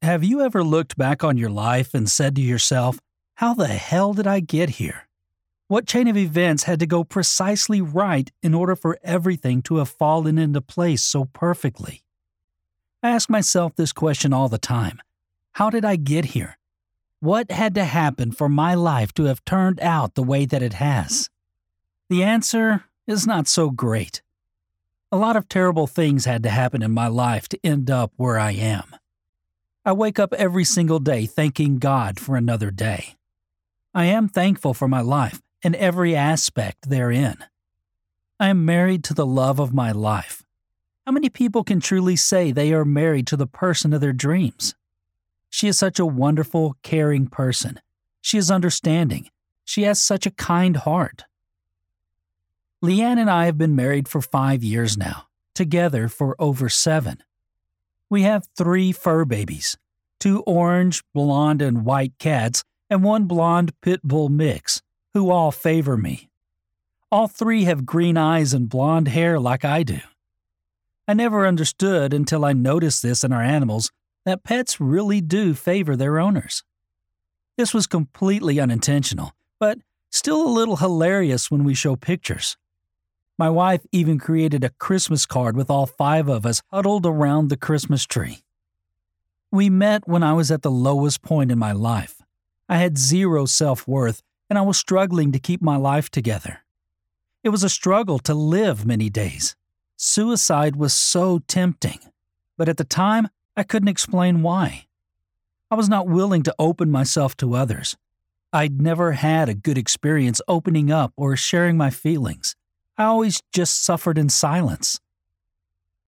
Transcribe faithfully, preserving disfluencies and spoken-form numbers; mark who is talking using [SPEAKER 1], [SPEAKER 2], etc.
[SPEAKER 1] Have you ever looked back on your life and said to yourself, how the hell did I get here? What chain of events had to go precisely right in order for everything to have fallen into place so perfectly? I ask myself this question all the time. How did I get here? What had to happen for my life to have turned out the way that it has? The answer is not so great. A lot of terrible things had to happen in my life to end up where I am. I wake up every single day thanking God for another day. I am thankful for my life and every aspect therein. I am married to the love of my life. How many people can truly say they are married to the person of their dreams? She is such a wonderful, caring person. She is understanding. She has such a kind heart. Leanne and I have been married for five years now, together for over seven. We have three fur babies, two orange, blonde, and white cats, and one blonde pit bull mix, who all favor me. All three have green eyes and blonde hair like I do. I never understood until I noticed this in our animals that pets really do favor their owners. This was completely unintentional, but still a little hilarious when we show pictures. My wife even created a Christmas card with all five of us huddled around the Christmas tree. We met when I was at the lowest point in my life. I had zero self-worth, and I was struggling to keep my life together. It was a struggle to live many days. Suicide was so tempting, but at the time, I couldn't explain why. I was not willing to open myself to others. I'd never had a good experience opening up or sharing my feelings. I always just suffered in silence.